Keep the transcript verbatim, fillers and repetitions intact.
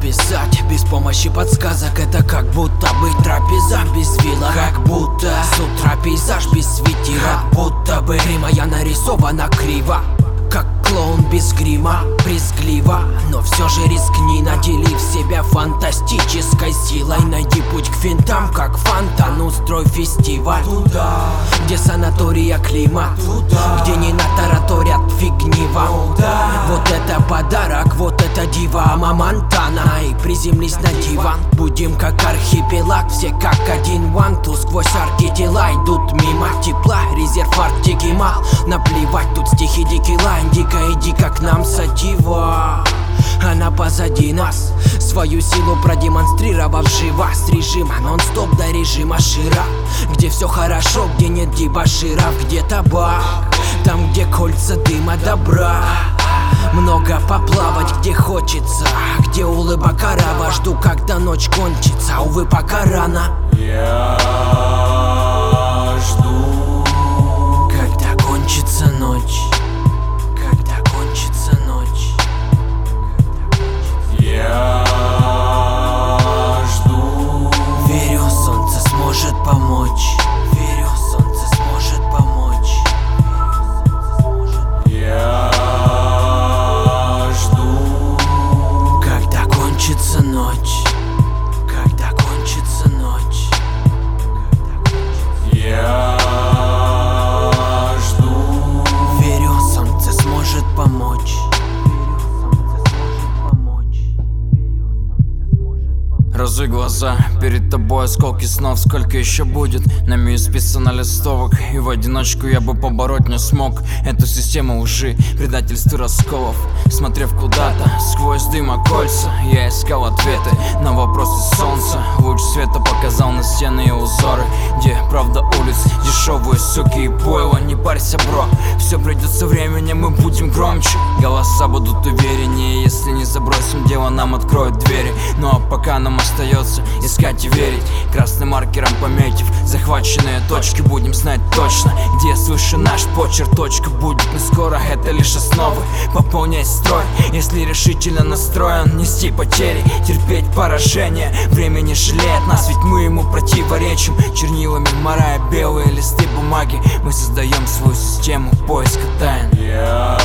описать без помощи подсказок. Это как будто бы трапеза без вилла, как будто с утра пейзаж без светила, как будто бы моя нарисована криво, как клоун без грима, брезгливо. Но все же рискни, наделив себя фантастической силой. Найди путь к финтам, как фонтан, устрой фестиваль туда, где санатория климат, туда, где не натараторят фигни вам. Вот это подарок, вот это дива Монтана. И приземлись на диван, будем как архипелаг, все как один ванту. Сквозь арки тела идут мимо тепла, резерв Арктики мал. Наплевать, тут стихи дикий лайн, дико иди как нам сатива. Она позади нас, свою силу продемонстрировав живо. С режима нон-стоп до режима Шира, где все хорошо, где нет дебоширов, где табак, там где кольца дыма добра. Много поплавать где хочется, где улыбок арава. Жду, когда ночь кончится, увы, пока рано. Я жду, когда кончится ночь. Когда кончится ночь. Я жду. Верю, солнце сможет помочь. Верю, солнце сможет помочь. Я жду. Когда кончится ночь. Когда кончится ночь. Я жду. Верю, солнце сможет помочь. Разуй глаза, перед тобой осколки снов. Сколько еще будет? Нами исписано листовок, и в одиночку я бы побороть не смог эту систему лжи, предательств и расколов. Смотрев куда-то сквозь дыма кольца, я искал ответы на вопросы солнца. Луч света показал на стены и узоры, где правда улиц, дешевые суки и пойло. Не парься, бро, все придет со временем, мы будем громче. Голоса будут увереннее, если не забросим дело, нам откроют двери. Ну а пока нам остается искать и верить, красным маркером пометив захваченные точки. Будем знать точно, где слышу наш почерк. Точка будет не скоро, это лишь основы. Пополнять строй, если решительно настроен нести потери, терпеть поражение. Время не жалеет нас, ведь мы ему противоречим. Чернилами морая белые листы бумаги, мы создаем свою систему поиска тайн. Я